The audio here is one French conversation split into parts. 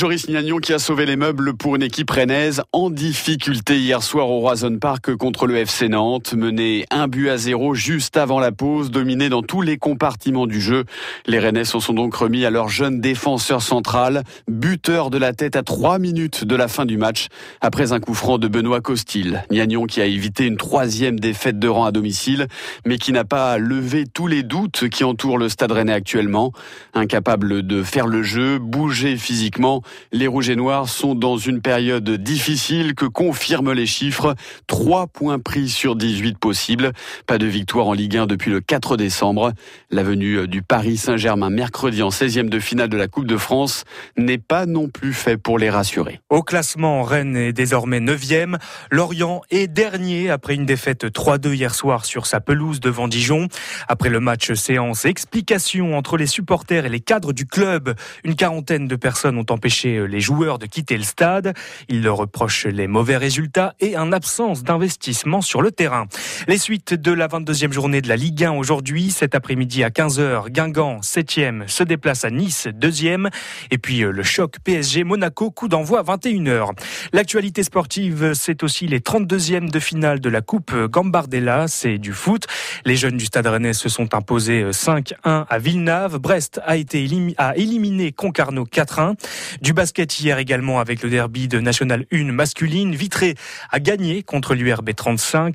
Joris Gnagnon qui a sauvé les meubles pour une équipe rennaise en difficulté hier soir au Roazhon Park contre le FC Nantes. Mené 1-0 juste avant la pause, dominé dans tous les compartiments du jeu. Les Rennais se sont donc remis à leur jeune défenseur central, buteur de la tête à 3 minutes de la fin du match, après un coup franc de Benoît Costil. Gnagnon qui a évité une 3e défaite de rang à domicile, mais qui n'a pas levé tous les doutes qui entourent le Stade Rennais actuellement. Incapable de faire le jeu, bouger physiquement, les Rouges et Noirs sont dans une période difficile que confirment les chiffres. 3 points pris sur 18 possibles. Pas de victoire en Ligue 1 depuis le 4 décembre. La venue du Paris Saint-Germain mercredi en 16e de finale de la Coupe de France n'est pas non plus fait pour les rassurer. Au classement, Rennes est désormais 9e. Lorient est dernier après une défaite 3-2 hier soir sur sa pelouse devant Dijon. Après le match séance, explication entre les supporters et les cadres du club. Une quarantaine de personnes ont empêché les joueurs de quitter le stade. Ils leur reprochent les mauvais résultats et une absence d'investissement sur le terrain. Les suites de la 22e journée de la Ligue 1 aujourd'hui. Cet après-midi à 15h, Guingamp, 7e, se déplace à Nice, 2e. Et puis le choc PSG-Monaco, coup d'envoi à 21h. L'actualité sportive, c'est aussi les 32e de finale de la Coupe Gambardella. C'est du foot. Les jeunes du Stade Rennais se sont imposés 5-1 à Villeneuve. Brest a éliminé Concarneau 4-1. Du basket hier également avec le derby de National 1 masculine. Vitré a gagné contre l'URB 35,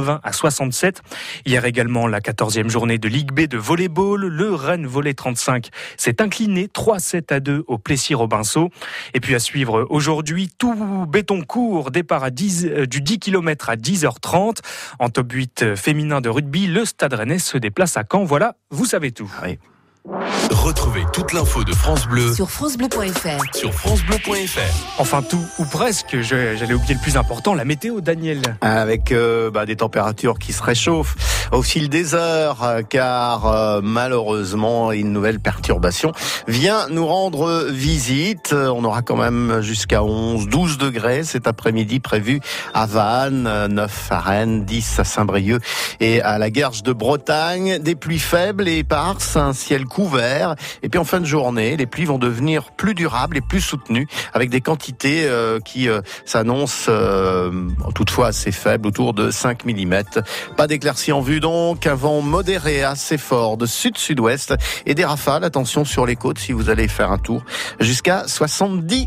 80-67. Hier également la 14e journée de Ligue B de volleyball. Le Rennes Volley 35 s'est incliné 3-7-2 au Plessis-Robinson. Et puis à suivre aujourd'hui, tout béton court, départ du 10 km à 10h30. En top 8 féminin de rugby, le Stade Rennais se déplace à Caen. Voilà, vous savez tout. Oui. Retrouvez toute l'info de France Bleu sur francebleu.fr. Sur francebleu.fr. Enfin tout ou presque, j'allais oublier le plus important, la météo, Daniel. Avec des températures qui se réchauffent au fil des heures, car malheureusement une nouvelle perturbation vient nous rendre visite. On aura quand même jusqu'à 11-12 degrés cet après-midi prévu à Vannes, 9 à Rennes, 10 à Saint-Brieuc et à la Guerche de Bretagne. Des pluies faibles et éparses, un ciel couvert. Et puis en fin de journée, les pluies vont devenir plus durables et plus soutenues, avec des quantités qui s'annoncent toutefois assez faibles, autour de 5 mm. Pas d'éclaircies en vue donc, un vent modéré assez fort de sud-sud-ouest et des rafales, attention sur les côtes si vous allez faire un tour, jusqu'à 70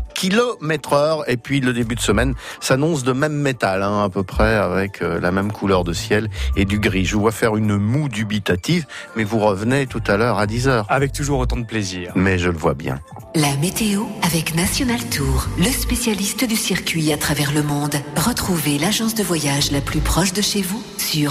km/h. Et puis le début de semaine s'annonce de même métal, à peu près avec la même couleur de ciel et du gris. Je vous vois faire une moue dubitative, mais vous revenez tout à l'heure à 10h. Avec toujours autant de plaisir. Mais je le vois bien. La météo avec National Tour, le spécialiste du circuit à travers le monde. Retrouvez l'agence de voyage la plus proche de chez vous sur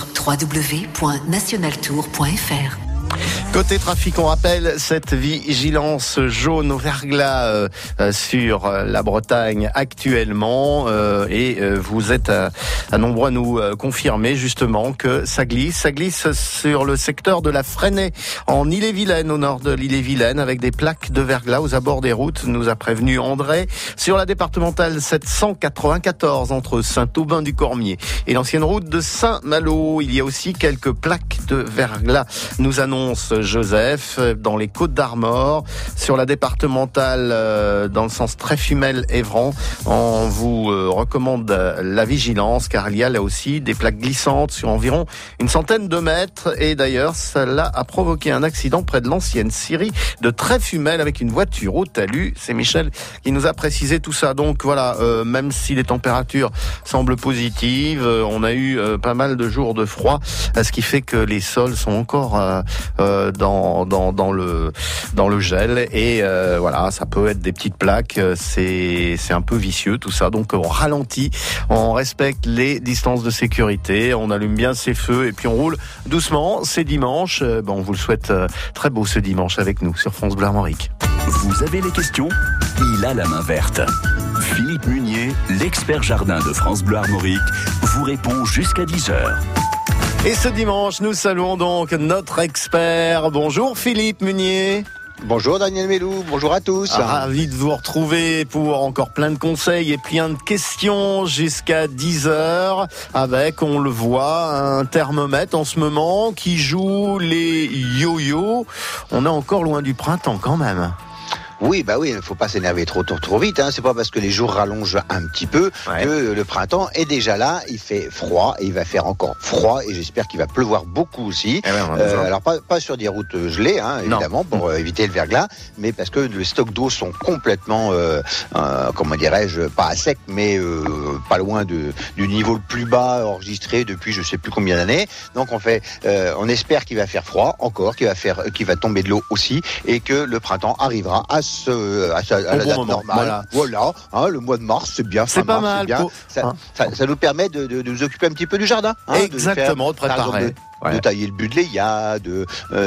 www.nationaltour.fr. Côté trafic, on rappelle cette vigilance jaune au verglas sur la Bretagne actuellement et vous êtes à nombreux à nous confirmer justement que ça glisse sur le secteur de la Fresnaye en Ille-et-Vilaine, au nord de l'Ille-et-Vilaine, avec des plaques de verglas aux abords des routes, nous a prévenu André. Sur la départementale 794 entre Saint-Aubin-du-Cormier et l'ancienne route de Saint-Malo, il y a aussi quelques plaques de verglas, nous annonce Joseph, dans les Côtes-d'Armor. Sur la départementale dans le sens Tréfumel-Évran, on vous recommande la vigilance, car il y a là aussi des plaques glissantes sur environ une centaine de mètres, et d'ailleurs cela a provoqué un accident près de l'ancienne scierie de Tréfumel avec une voiture au talus. C'est Michel qui nous a précisé tout ça. Donc voilà, même si les températures semblent positives, on a eu pas mal de jours de froid, ce qui fait que les sols sont encore dans le gel, et voilà, ça peut être des petites plaques, c'est un peu vicieux tout ça. Donc on ralentit, on respecte les distances de sécurité, on allume bien ses feux et puis on roule doucement. C'est dimanche, on vous le souhaite très beau ce dimanche avec nous sur France Bleu Armorique. Vous avez les questions ? Il a la main verte. Philippe Munier, l'expert jardin de France Bleu Armorique, vous répond jusqu'à 10h. Et ce dimanche, nous saluons donc notre expert. Bonjour Philippe Munier. Bonjour Daniel Mélou, bonjour à tous. Ravi de vous retrouver pour encore plein de conseils et plein de questions jusqu'à 10h avec, on le voit, un thermomètre en ce moment qui joue les yo-yo. On est encore loin du printemps quand même. Oui, il ne faut pas s'énerver trop vite. C'est pas parce que les jours rallongent un petit peu que le printemps est déjà là. Il fait froid et il va faire encore froid et j'espère qu'il va pleuvoir beaucoup aussi. Alors pas sur des routes gelées, évidemment, pour éviter le verglas, mais parce que les stocks d'eau sont complètement, pas à sec, mais pas loin du niveau le plus bas enregistré depuis je sais plus combien d'années. Donc on espère qu'il va faire froid encore, qu'il va tomber de l'eau aussi et que le printemps arrivera à la date normale. Voilà, le mois de mars, c'est bien. C'est pas mal. Ça nous permet de nous occuper un petit peu du jardin. Exactement, de préparer. De tailler le buddleia, de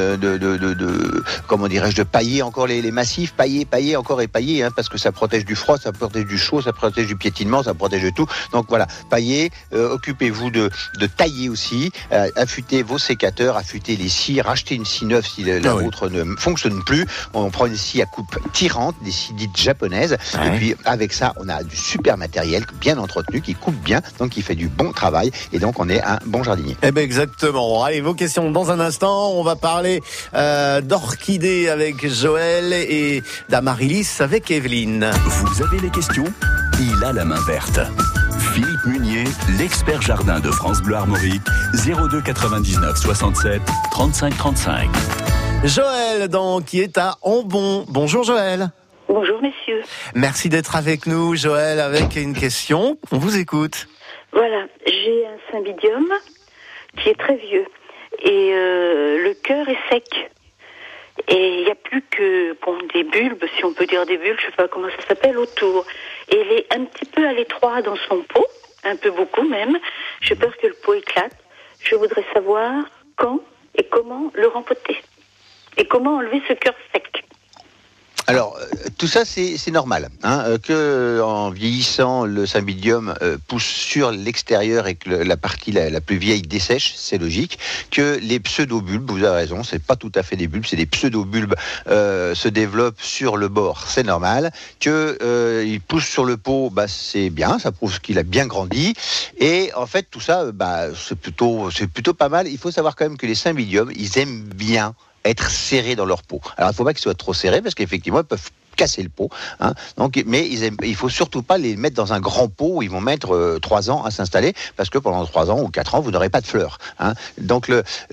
pailler encore les massifs, pailler encore et pailler, parce que ça protège du froid, ça protège du chaud, ça protège du piétinement, ça protège de tout. Donc voilà, pailler, occupez-vous de tailler aussi, affûtez vos sécateurs, affûtez les scies, rachetez une scie neuve si la vôtre ne fonctionne plus. On prend une scie à coupe tirante, des scies dites japonaises, et puis avec ça, on a du super matériel bien entretenu, qui coupe bien, donc qui fait du bon travail, et donc on est un bon jardinier. Exactement. Allez, vos questions dans un instant. On va parler d'orchidées avec Joël et d'Amaryllis avec Evelyne. Vous avez les questions ? Il a la main verte. Philippe Munier, l'expert jardin de France Bleu Armorique, 02 99 67 35 35. Joël, qui est à Ambon. Bonjour Joël. Bonjour messieurs. Merci d'être avec nous Joël avec une question. On vous écoute. Voilà, j'ai un cymbidium qui est très vieux et le cœur est sec et il n'y a plus que des bulbes, si on peut dire des bulbes, je ne sais pas comment ça s'appelle, autour, et il est un petit peu à l'étroit dans son pot, un peu beaucoup même. J'ai peur que le pot éclate. Je voudrais savoir quand et comment le rempoter et comment enlever ce cœur sec. Alors, tout ça, c'est normal, que en vieillissant, le cymbidium pousse sur l'extérieur et que la partie la plus vieille dessèche, c'est logique. Que les pseudo-bulbes, vous avez raison, c'est pas tout à fait des bulbes, c'est des pseudo-bulbes, se développent sur le bord, c'est normal. Que il pousse sur le pot, c'est bien, ça prouve qu'il a bien grandi. Et en fait, tout ça, c'est plutôt pas mal. Il faut savoir quand même que les cymbidiums, ils aiment bien être serrés dans leur peau. Alors, il ne faut pas qu'ils soient trop serrés parce qu'effectivement, ils peuvent casser le pot. Mais il faut surtout pas les mettre dans un grand pot où ils vont mettre 3 ans à s'installer parce que pendant 3 ans ou 4 ans, vous n'aurez pas de fleurs. Donc,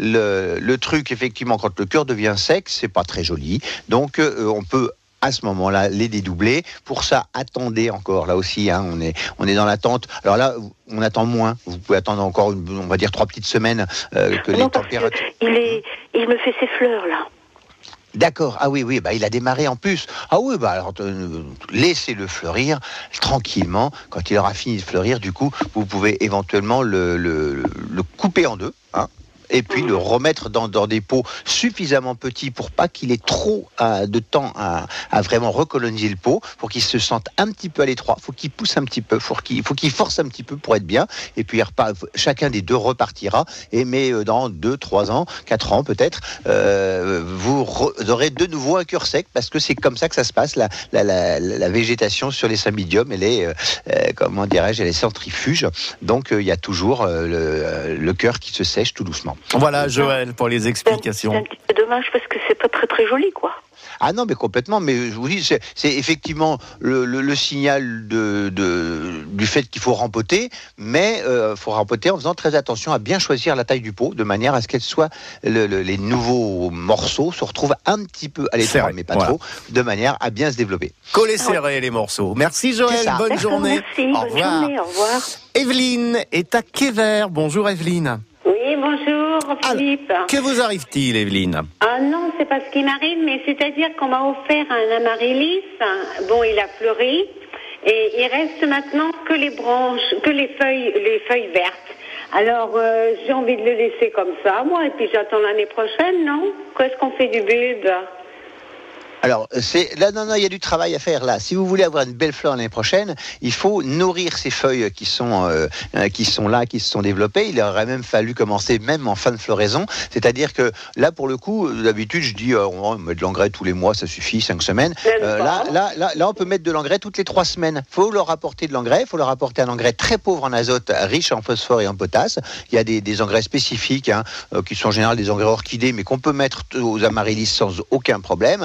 le truc, effectivement, quand le cœur devient sec, c'est pas très joli. Donc, on peut à ce moment-là, les dédoubler. Pour ça, attendez encore. Là aussi, on est dans l'attente. Alors là, on attend moins. Vous pouvez attendre encore, on va dire 3 petites semaines que les températures. Il me fait ses fleurs là. D'accord. Ah oui, il a démarré en plus. Ah oui, alors laissez-le fleurir tranquillement. Quand il aura fini de fleurir, du coup, vous pouvez éventuellement le couper en deux. Et puis le remettre dans des pots suffisamment petits pour pas qu'il ait trop de temps à vraiment recoloniser le pot, pour qu'il se sente un petit peu à l'étroit, faut qu'il pousse un petit peu, faut qu'il force un petit peu pour être bien, et puis chacun des deux repartira, mais dans 2, 3 ans, 4 ans peut-être, vous aurez de nouveau un cœur sec, parce que c'est comme ça que ça se passe, la végétation sur les cymbidiums, elle est, elle est centrifuge, donc il y a toujours le cœur qui se sèche tout doucement. Voilà Joël pour les explications. C'est un petit peu dommage parce que c'est pas très très joli quoi. Ah non, mais complètement. Mais je vous dis, c'est effectivement le signal du fait qu'il faut rempoter, mais faut rempoter en faisant très attention à bien choisir la taille du pot, de manière à ce qu'elle soit les nouveaux morceaux se retrouvent un petit peu à l'étroit, mais pas trop, de manière à bien se développer. Coller serré les morceaux. Merci Joël, bonne journée. Merci, bonne journée, au revoir. Evelyne est à Quéver. Bonjour Evelyne. Oui, bonjour Philippe. Alors, que vous arrive-t-il, Evelyne ? Ah non, c'est pas ce qui m'arrive, mais c'est-à-dire qu'on m'a offert un amaryllis. Bon, il a fleuri et il reste maintenant que les branches, que les feuilles vertes. Alors, j'ai envie de le laisser comme ça, moi, et puis j'attends l'année prochaine, non ? Qu'est-ce qu'on fait du bulbe ? Alors, non, il y a du travail à faire là. Si vous voulez avoir une belle fleur l'année prochaine, il faut nourrir ces feuilles qui sont là, qui se sont développées. Il aurait même fallu commencer même en fin de floraison. C'est-à-dire que là, pour le coup, d'habitude, je dis, on met de l'engrais tous les mois, ça suffit, 5 semaines. Là, on peut mettre de l'engrais toutes les 3 semaines. Il faut leur apporter de l'engrais. Il faut leur apporter un engrais très pauvre en azote, riche en phosphore et en potasse. Il y a des engrais spécifiques, qui sont en général des engrais orchidées, mais qu'on peut mettre aux amaryllis sans aucun problème.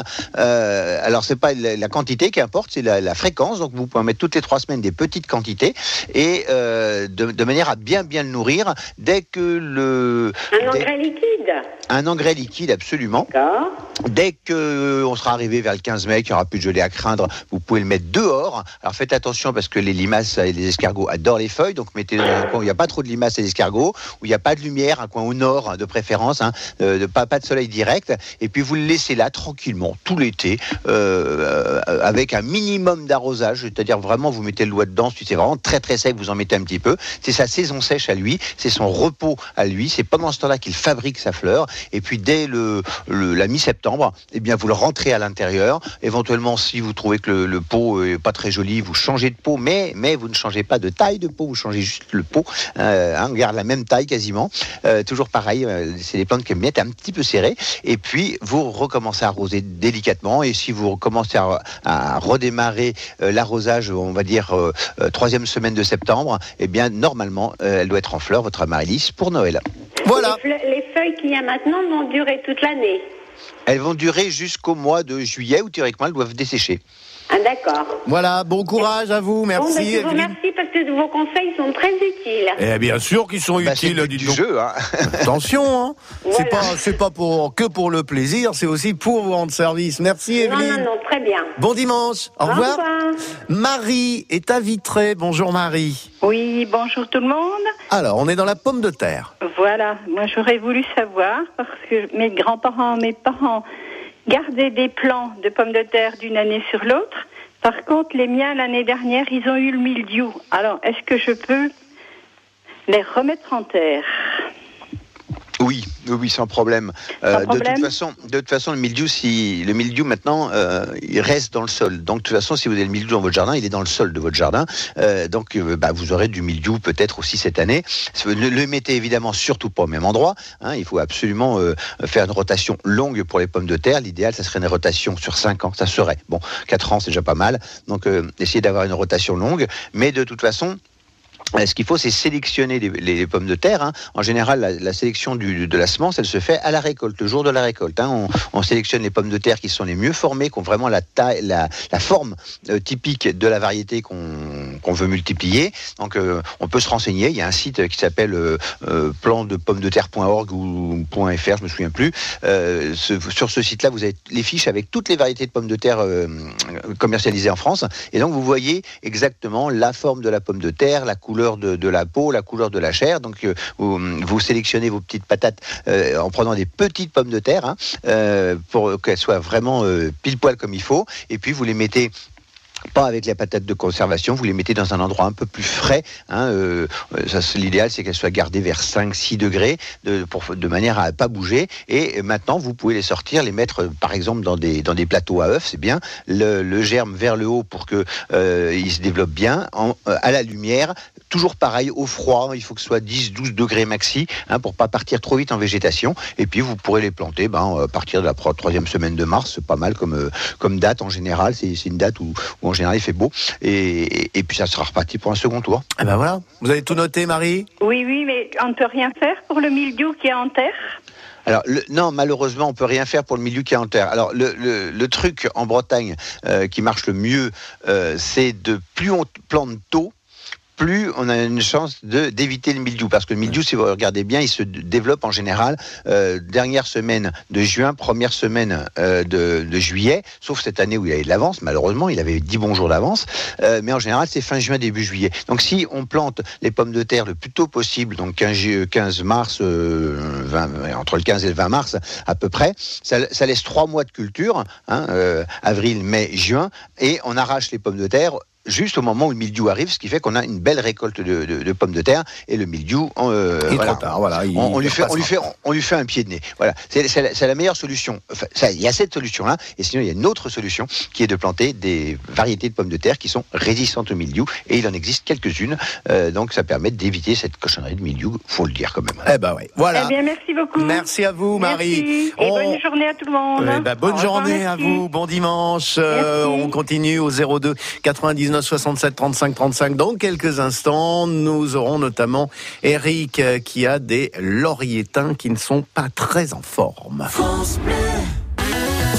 Alors c'est pas la quantité qui importe, c'est la fréquence. Donc vous pouvez en mettre toutes les 3 semaines des petites quantités et de manière à bien le nourrir dès que engrais liquide. Un engrais liquide, absolument. D'accord. Dès qu'on sera arrivé vers le 15 mai, qu'il n'y aura plus de gelée à craindre, vous pouvez le mettre dehors. Alors faites attention parce que les limaces et les escargots adorent les feuilles, donc mettez dans un coin où il n'y a pas trop de limaces et d'escargots, où il n'y a pas de lumière, un coin au nord de préférence, pas de soleil direct, et puis vous le laissez là tranquillement tout l'été, avec un minimum d'arrosage, c'est-à-dire vraiment vous mettez le doigt dedans, si c'est vraiment très très sec, vous en mettez un petit peu. C'est sa saison sèche à lui, c'est son repos à lui, c'est pendant ce temps-là qu'il fabrique sa fleur, et puis dès la mi-septembre, eh bien vous le rentrez à l'intérieur. Éventuellement, si vous trouvez que le pot est pas très joli, vous changez de pot, mais vous ne changez pas de taille de pot, vous changez juste le pot. On garde la même taille quasiment. Toujours pareil, c'est des plantes qui aiment être un petit peu serrées. Et puis vous recommencez à arroser délicatement. Et si vous recommencez à redémarrer l'arrosage, on va dire 3e semaine de septembre, eh bien normalement, elle doit être en fleur, votre amaryllis, pour Noël. Voilà. Les feuilles qu'il y a maintenant vont durer toute l'année. Elles vont durer jusqu'au mois de juillet où théoriquement elles doivent dessécher. Ah d'accord. Voilà, bon courage à vous, merci. Bon, je vous remercie parce que vos conseils sont très utiles. Eh bien sûr qu'ils sont utiles. C'est du jeu, hein. Attention, hein. Voilà. C'est pas que pour le plaisir, c'est aussi pour vous rendre service. Merci Evelyne. Non, très bien. Bon dimanche, au revoir. Marie est à Vitré, bonjour Marie. Oui, bonjour tout le monde. Alors, on est dans la pomme de terre. Voilà, moi j'aurais voulu savoir, parce que mes parents gardaient des plants de pommes de terre d'une année sur l'autre. Par contre, les miens, l'année dernière, ils ont eu le mildiou. Alors, est-ce que je peux les remettre en terre ? Oui, sans problème. De toute façon, le mildiou maintenant, il reste dans le sol. Donc, de toute façon, si vous avez le mildiou dans votre jardin, il est dans le sol de votre jardin. Donc, vous aurez du mildiou peut-être aussi cette année. Ne le mettez évidemment surtout pas au même endroit. Hein. Il faut absolument faire une rotation longue pour les pommes de terre. L'idéal, ça serait une rotation sur 5 ans. Ça serait. Bon, 4 ans, c'est déjà pas mal. Donc, essayez d'avoir une rotation longue. Mais de toute façon, ce qu'il faut, c'est sélectionner les pommes de terre. Hein. En général, la sélection de la semence, elle se fait à la récolte, le jour de la récolte. Hein. On sélectionne les pommes de terre qui sont les mieux formées, qui ont vraiment la taille, la forme typique de la variété qu'on veut multiplier. Donc, on peut se renseigner. Il y a un site qui s'appelle plandepommesdeterre.org ou .fr, je me souviens plus. Sur ce site-là, vous avez les fiches avec toutes les variétés de pommes de terre commercialisées en France. Et donc, vous voyez exactement la forme de la pomme de terre, la couleur de la peau, la couleur de la chair. Donc vous sélectionnez vos petites patates en prenant des petites pommes de terre pour qu'elles soient vraiment pile poil comme il faut, et puis vous les mettez pas avec les patates de conservation, vous les mettez dans un endroit un peu plus frais. L'idéal, c'est qu'elles soient gardées vers 5-6 degrés de manière à ne pas bouger. Et maintenant, vous pouvez les sortir, les mettre par exemple dans des plateaux à œufs, c'est bien. Le germe vers le haut pour que il se développe bien, à la lumière. Toujours pareil, au froid, il faut que ce soit 10-12 degrés maxi, pour pas partir trop vite en végétation. Et puis vous pourrez les planter à partir de la 3e semaine de mars. C'est pas mal comme date en général. C'est une date où en général il fait beau. Et puis ça sera reparti pour un second tour. Et ben voilà, vous avez tout noté, Marie ? Oui, mais on ne peut rien faire pour le mildiou qui est en terre ? Alors non, malheureusement, on peut rien faire pour le mildiou qui est en terre. Alors le truc en Bretagne qui marche le mieux, c'est de plus on plante tôt, plus on a une chance d'éviter le mildiou. Parce que le mildiou, si vous regardez bien, il se développe en général dernière semaine de juin, première semaine de juillet, sauf cette année où il avait de l'avance, malheureusement, il avait 10 bons jours d'avance, mais en général, c'est fin juin, début juillet. Donc si on plante les pommes de terre le plus tôt possible, donc 15 mars, entre le 15 et le 20 mars à peu près, ça laisse 3 mois de culture, avril, mai, juin, et on arrache les pommes de terre juste au moment où le mildiou arrive, ce qui fait qu'on a une belle récolte de pommes de terre, et le mildiou, trop tard, voilà, on lui fait un pied de nez. Voilà, c'est la meilleure solution. Enfin, il y a cette solution-là, et sinon il y a une autre solution qui est de planter des variétés de pommes de terre qui sont résistantes au mildiou, et il en existe quelques-unes. Donc ça permet d'éviter cette cochonnerie de mildiou, faut le dire quand même. Eh ben oui, voilà. Eh bien, merci beaucoup. Merci à vous, Marie. Merci. Et bonne journée à tout le monde. Bonne journée à vous, bon dimanche. On continue au 02 99 67 35 35. Dans quelques instants, nous aurons notamment Eric qui a des lauriétins qui ne sont pas très en forme. France Bleu.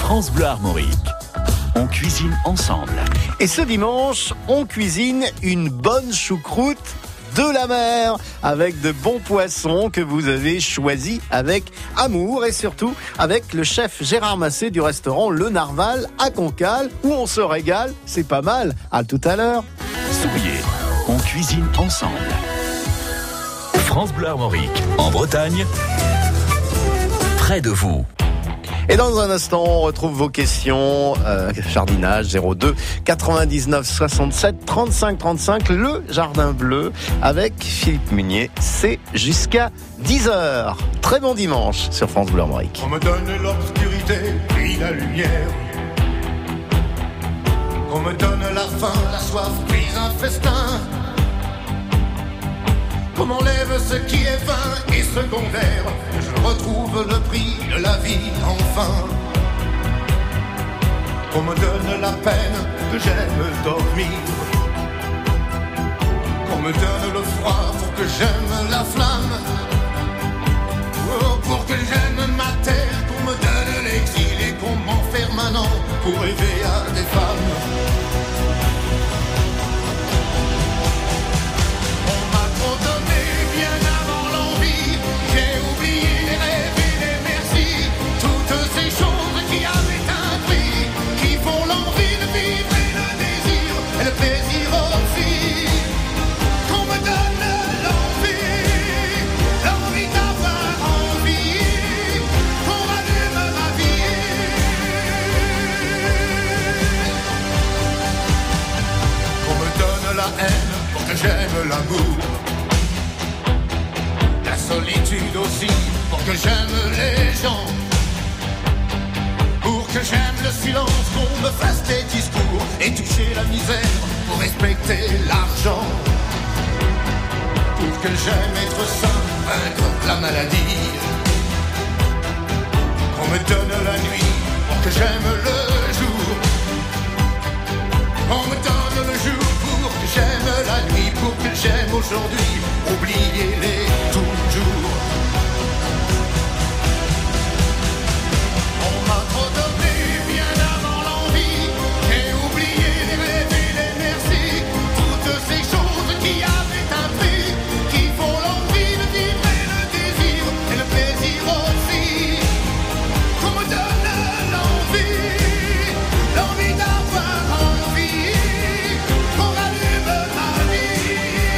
France Bleu Armorique. On cuisine ensemble. Et ce dimanche, on cuisine une bonne choucroute de la mer avec de bons poissons que vous avez choisis avec amour et surtout avec le chef Gérard Massé du restaurant Le Narval à Cancale où on se régale, c'est pas mal. À tout à l'heure. Souriez, on cuisine ensemble. France Bleu Armorique, en Bretagne, près de vous. Et dans un instant, on retrouve vos questions. Jardinage 02 99 67 35 35, le Jardin Bleu avec Philippe Munier. C'est jusqu'à 10h. Très bon dimanche sur France Bleu Armorique. On me donne l'obscurité puis la lumière. On me donne la faim, la soif puis un festin. Qu'on m'enlève ce qui est vain et secondaire. Je retrouve le prix de la vie enfin. Qu'on me donne la peine que j'aime dormir. Qu'on me donne le froid pour que j'aime la flamme. Oh, pour que j'aime ma terre. Qu'on me donne l'exil et qu'on m'enferme un an pour rêver à des femmes. J'aime l'amour, la solitude aussi, pour que j'aime les gens, pour que j'aime le silence, qu'on me fasse des discours et toucher la misère pour respecter l'argent, pour que j'aime être sain, vaincre la maladie, qu'on me donne la nuit, pour que j'aime le jour, on me donne le jour pour que j'aime la nuit, pour que j'aime aujourd'hui, oubliez-les toujours. On m'a trop donné bien avant l'envie, j'ai oublié les rêves et les merci, toutes ces choses qui avaient un prix, qui font l'envie de vivre et le désir, et le plaisir aussi, qu'on me donne l'envie, l'envie d'avoir envie, qu'on rallume ma vie.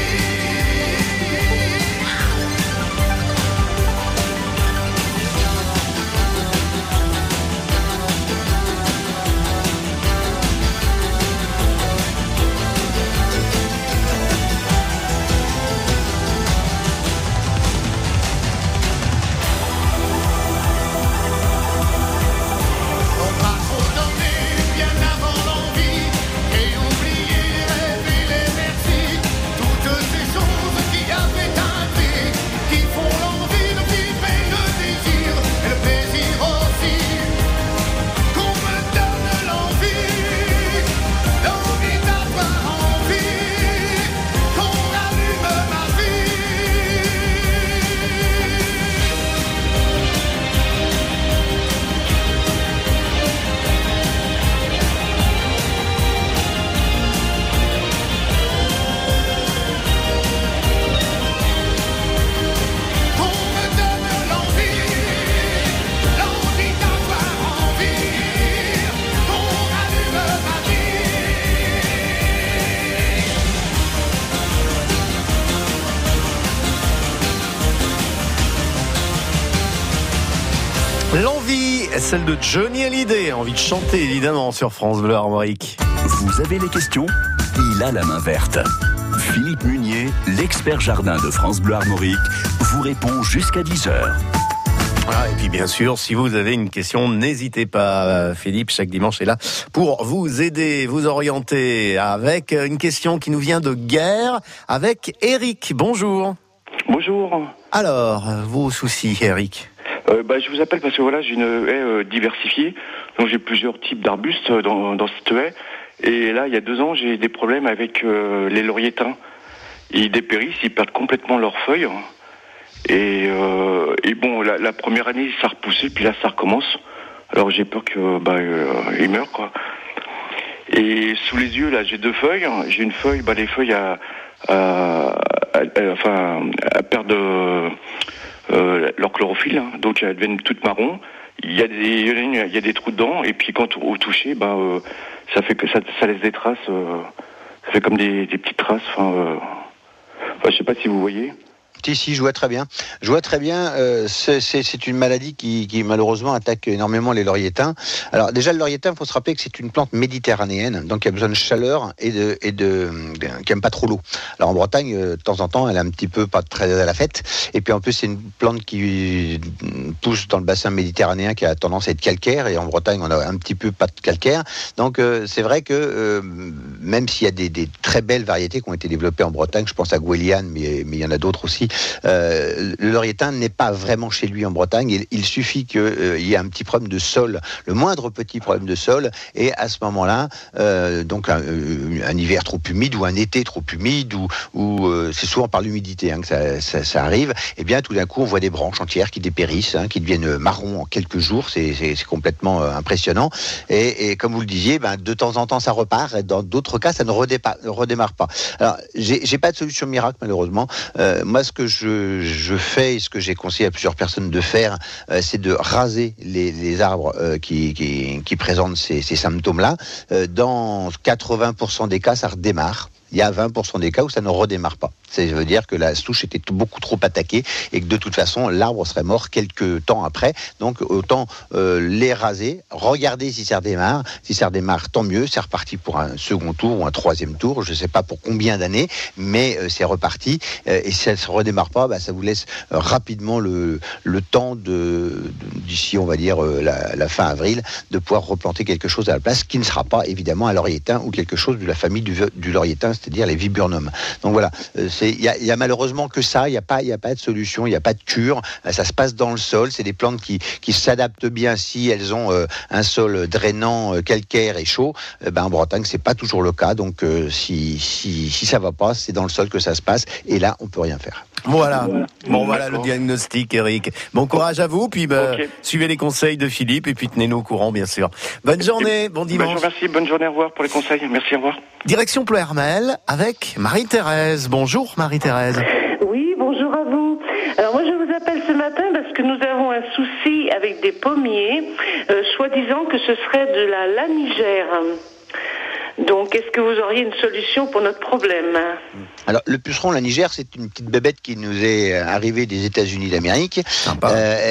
On m'a trop donné bien avant l'envie, et oublié les rêves et les merci, toutes ces choses qui avaient un prix, qui font l'envie de vivre et le désir, et le plaisir aussi, qu'on me donne l'envie, l'envie d'avoir envie, qu'on rallume ma vie. Qu'on me donne l'envie d'avoir envie, qu'on rallume ma vie. L'envie, celle de Johnny Hallyday. Envie de chanter évidemment sur France Bleu Armorique. Vous avez les questions? Il a la main verte. Philippe Munier, l'expert jardin de France Bleu Armorique, vous répond jusqu'à 10h. Voilà, et puis bien sûr, si vous avez une question, n'hésitez pas. Philippe, chaque dimanche, est là pour vous aider, vous orienter avec une question qui nous vient de Guerre avec Eric. Bonjour. Bonjour. Alors, vos soucis, Eric? Je vous appelle parce que voilà, j'ai une haie diversifiée, donc j'ai plusieurs types d'arbustes dans cette haie. Et là, il y a 2 ans, j'ai des problèmes avec les lauriers teints. Ils dépérissent, ils perdent complètement leurs feuilles. Et bon, la première année, ça repoussait, puis là, ça recommence. Alors j'ai peur que il meure, quoi. Et sous les yeux, là, j'ai 2 feuilles. J'ai une feuille, les feuilles à perdre leur chlorophylle, hein, donc elles deviennent toutes marron. Il y a des trous dedans, et puis quand au toucher, ça fait que ça laisse des traces. Ça fait comme des petites traces. Je sais pas si vous voyez. Si, je vois très bien. C'est une maladie qui malheureusement attaque énormément les lauriers-thym. Alors déjà, le laurier-thym, il faut se rappeler que c'est une plante méditerranéenne, donc qui a besoin de chaleur et qui aime pas trop l'eau. Alors en Bretagne, de temps en temps, elle est un petit peu pas très à la fête. Et puis en plus, c'est une plante qui pousse dans le bassin méditerranéen qui a tendance à être calcaire. Et en Bretagne, on a un petit peu pas de calcaire. Donc c'est vrai que même s'il y a des très belles variétés qui ont été développées en Bretagne, je pense à Goueliane, mais il y en a d'autres aussi. Le laurier-thym n'est pas vraiment chez lui en Bretagne. Il suffit qu'il y ait un petit problème de sol, le moindre petit problème de sol, et à ce moment-là, donc un hiver trop humide ou un été trop humide, ou c'est souvent par l'humidité que ça arrive. Et bien tout d'un coup, on voit des branches entières qui dépérissent, qui deviennent marron en quelques jours. C'est complètement impressionnant. Et comme vous le disiez, de temps en temps, ça repart. Et dans d'autres cas, ça ne redémarre pas. Alors, j'ai pas de solution miracle malheureusement. Moi, ce que je fais et ce que j'ai conseillé à plusieurs personnes de faire, c'est de raser les arbres qui présentent ces symptômes-là. Dans 80% des cas, ça redémarre. Il y a 20% des cas où ça ne redémarre pas. Ça veut dire que la souche était beaucoup trop attaquée et que de toute façon, l'arbre serait mort quelques temps après. Donc autant les raser, regarder si ça redémarre. Si ça redémarre, tant mieux, c'est reparti pour un second tour ou un troisième tour. Je ne sais pas pour combien d'années, mais c'est reparti. Et si ça ne se redémarre pas, ça vous laisse rapidement le temps d'ici, on va dire, la fin avril, de pouvoir replanter quelque chose à la place, qui ne sera pas évidemment un laurier-thym ou quelque chose de la famille du laurier-thym, c'est-à-dire les viburnums. Donc voilà, il y a malheureusement que ça, il n'y a pas de solution, il n'y a pas de cure, ça se passe dans le sol, c'est des plantes qui s'adaptent bien si elles ont un sol drainant, calcaire et chaud. En Bretagne, c'est pas toujours le cas, donc si ça va pas, c'est dans le sol que ça se passe, et là, on peut rien faire. Voilà. Voilà le diagnostic, Eric. Bon courage à vous, puis suivez les conseils de Philippe, et puis tenez-nous au courant, bien sûr. Bonne journée, bon dimanche. Merci, bonne journée, au revoir pour les conseils. Merci, au revoir. Direction Ploërmel avec Marie-Thérèse. Bonjour Marie-Thérèse. Oui, bonjour à vous. Alors moi je vous appelle ce matin parce que nous avons un souci avec des pommiers, soi-disant que ce serait de la lanigère. Donc, est-ce que vous auriez une solution pour notre problème ? Alors, le puceron lanigère, c'est une petite bébête qui nous est arrivée des États-Unis d'Amérique. Sympa.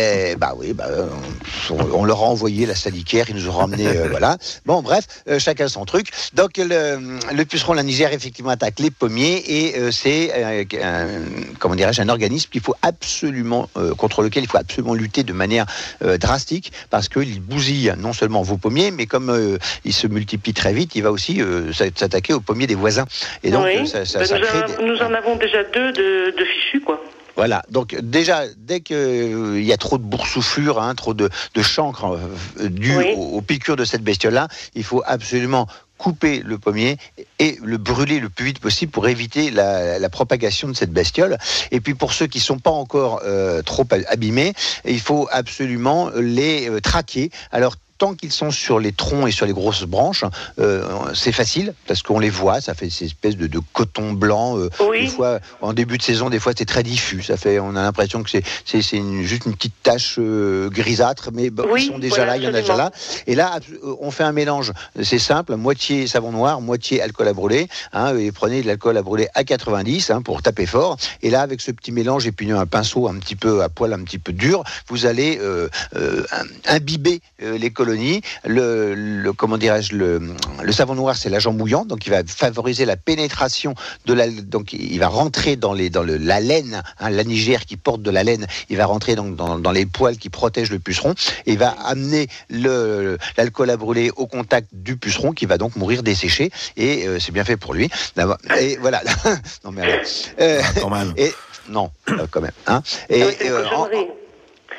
On leur a envoyé la salicaire, ils nous ont ramené, voilà. Bon, bref, chacun son truc. Donc, le puceron lanigère, effectivement, attaque les pommiers et c'est, un organisme qu'il faut absolument, contre lequel il faut absolument lutter de manière drastique, parce qu'il bousille non seulement vos pommiers, mais comme il se multiplie très vite, il va aussi s'attaquer aux pommiers des voisins. Et donc, nous en avons déjà 2 de fichus, quoi. Voilà, donc déjà, dès qu'il y a trop de boursouflure, trop de chancre dû aux piqûres de cette bestiole-là, il faut absolument couper le pommier et le brûler le plus vite possible pour éviter la propagation de cette bestiole. Et puis pour ceux qui ne sont pas encore trop abîmés, il faut absolument les traquer. Alors, tant qu'ils sont sur les troncs et sur les grosses branches, c'est facile parce qu'on les voit, ça fait ces espèces de coton blanc. Des fois, en début de saison, des fois c'est très diffus. On a l'impression que c'est juste une petite tache grisâtre, mais ils sont déjà là, il y en a déjà là. Et là, on fait un mélange. C'est simple, moitié savon noir, moitié alcool à brûler. Et prenez de l'alcool à brûler à 90 pour taper fort. Et là, avec ce petit mélange et puis un pinceau un petit peu à poil, un petit peu dur, vous allez imbiber les colonies. Le savon noir, c'est l'agent mouillant, donc il va favoriser la pénétration donc il va rentrer dans la laine, lanigère qui porte de la laine, il va rentrer donc dans les poils qui protègent le puceron, et il va amener l'alcool à brûler au contact du puceron qui va donc mourir desséché, et c'est bien fait pour lui. Et voilà. Non mais quand même. Non, quand même.